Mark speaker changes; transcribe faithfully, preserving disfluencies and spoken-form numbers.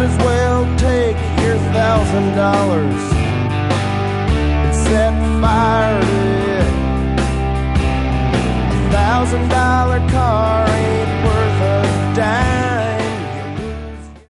Speaker 1: as well take your thousand dollars and set fire to